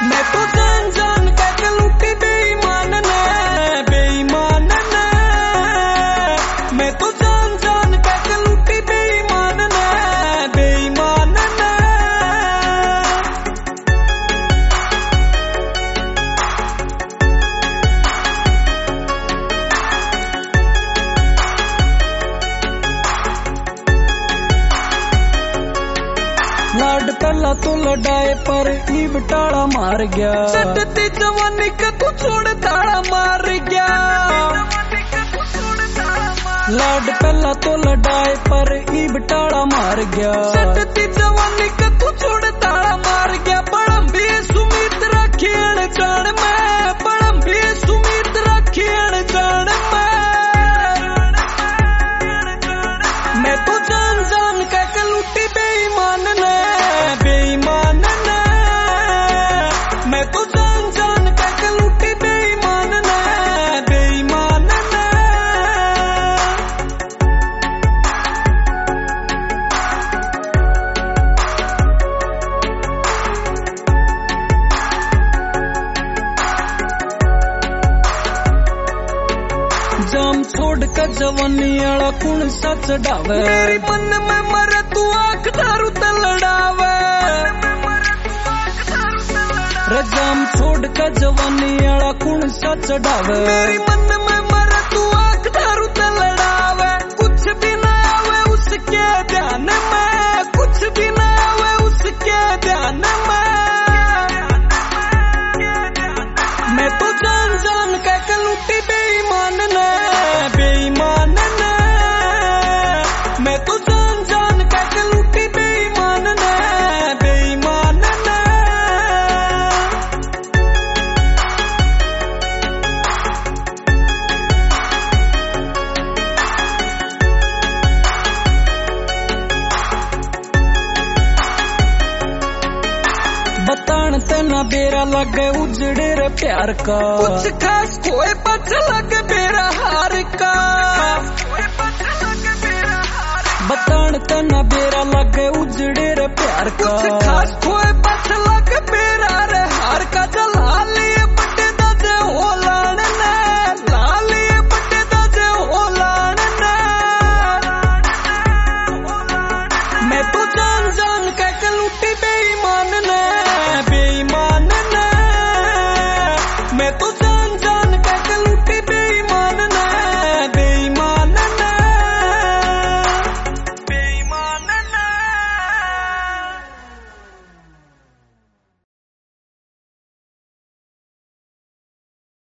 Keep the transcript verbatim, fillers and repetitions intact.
मैं तो जान जान के लुटी बेईमान ने बेईमान ने मैं तो जान जान के लुटी बेईमान ने बेईमान ने लाड पहला तो लड़ाए पर ई बटाला मार गया सटती जवानी का तू छोड़ ताड़ा मार गया लाड पहला तो लड़ाए पर ई बटाला मार गया सटती जवानी का तू छोड़ ताड़ा मार गया बड़म भी सुमित रखियन जान मैं बड़म भी सुमित रखियन जान मैं मैं तो जान जान के लुटी बेईमान ने बेईमान ने मैं तो जान जान के लुटी बेईमान ने बेईमान ने जाम छोड़ का जवानी आला कुण सा चढ़ावे मेरी मन में मरे तू आंख दारू ते लड़ावे रे जाम छोड़ का जवानी आला कुण सा चढ़ावे मेरी मन में मरे तू आंख दारू ते लड़ावे कुछ भी ना आवे उसके ध्यान में कुछ भी ना आवे उसके ध्यान में मैं तो जान जान के लुटी बेईमान ने बेईमान ने मैं तो जान जान के लुटी बेईमान ने बेईमान ने बतान तेना बेरा लगे उजड़े रे प्यार का कुछ खास खोए पछ लगे बेरा हार का बतान तेना बेरा लगे उजड़े रे प्यार का कुछ खास खोए पछ लगे बेरा